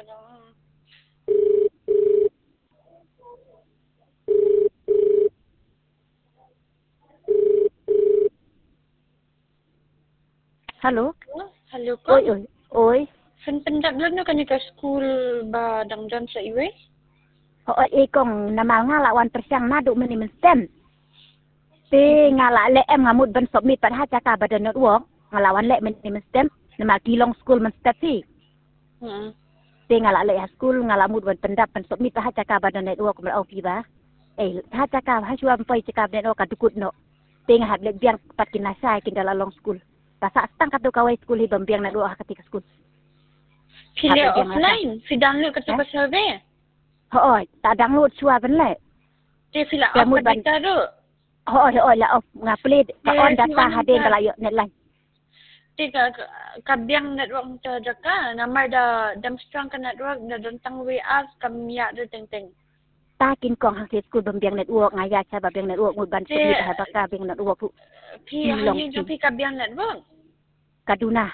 kadang. Halo? Halo ko? Oi, oi. Oi. Pendap lang na kani ka school ba dangdang sa iwe? Oi, kong namal nga lawan persiang nadu meni menstem. Te ngala le em ngamut ban submit pat ha caka badan network ngalawan le meni menstem namal kilong school menstem si. Te ngala le school ngalamut ban pendap ban submit pat ha caka badan network mer oki ba. Ha caka ha chuam pai caka network kadukut no. Te ngahat le biang pat kinasai kin dalalong school. Pasa stang katu kawai school hi bambiang network ketika school. Pili offline, sidang lu katu ka survey. Oi, tak download chua ban le. Te pila off kadita do. Oi la off ngaplit ka on data hade ngalayo net line. Te kabiang network ta jaka namar da damstrang ka network da dantang WA kamya do teng. Takin kong hang school bambiang network ngaya cha bambiang network mut ban submit ha baka bing network pu. Pi hangin jo pi kabiang network. Kaduna.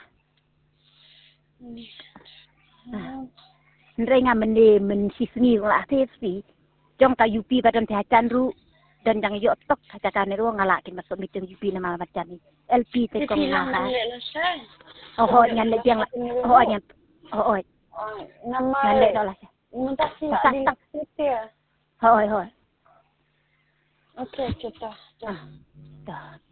Ndrai nga mende men sisngi la safety. Jong ta UP badan te hacan ru dan jang yo tok kaca network ngala kin masuk meeting UP nama macam ni. LP te kong ngaha. Oh nyan le biang la. Nyan. Oh. Nama nyan le no la. Muntah si di ya. Hoi. Okey, kita. Dah.